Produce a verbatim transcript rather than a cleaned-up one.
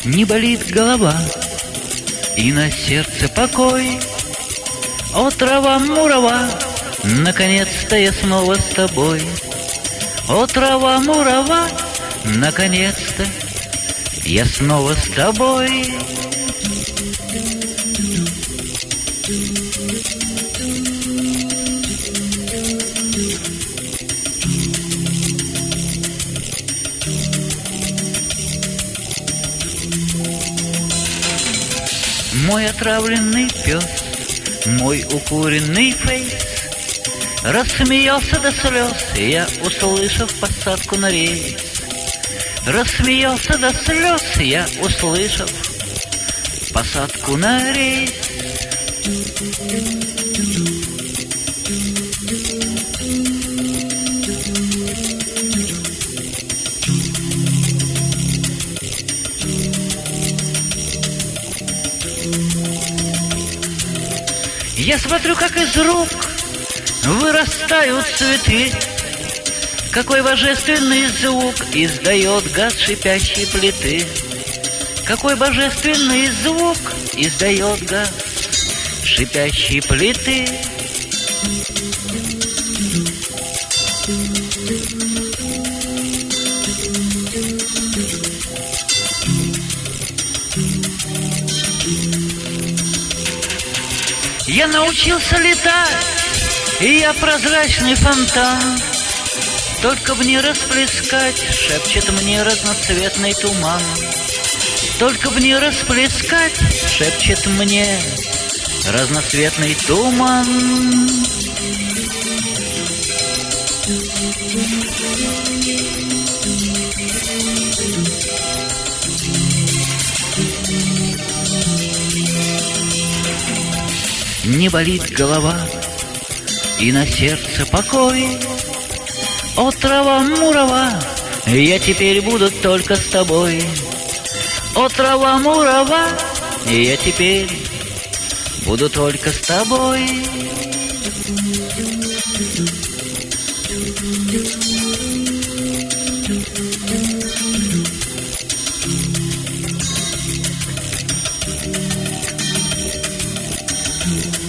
Не болит голова, и на сердце покой. О, трава мурава, наконец-то я снова с тобой. О, трава мурава, наконец-то я снова с тобой. Мой отравленный пес, мой укуренный фейс рассмеялся до слез, я, услышав посадку на рейс. Рассмеялся до слез, я, услышав посадку на рейс. Я смотрю, как из рук вырастают цветы. Какой божественный звук издает газ шипящей плиты. Какой божественный звук издает газ шипящей плиты. Я научился летать, и я прозрачный фонтан. Только б не расплескать, шепчет мне разноцветный туман. Только б не расплескать, шепчет мне разноцветный туман. Не болит голова, и на сердце покой. О, трава мурава, я теперь буду только с тобой. О, трава мурава, я теперь буду только с тобой. Thank you.